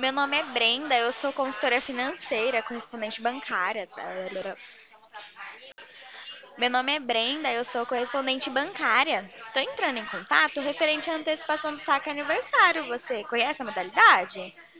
Meu nome é Brenda, eu sou consultora financeira, correspondente bancária. Meu nome é Brenda, eu sou correspondente bancária. Estou entrando em contato referente à antecipação do saque aniversário. Você conhece a modalidade?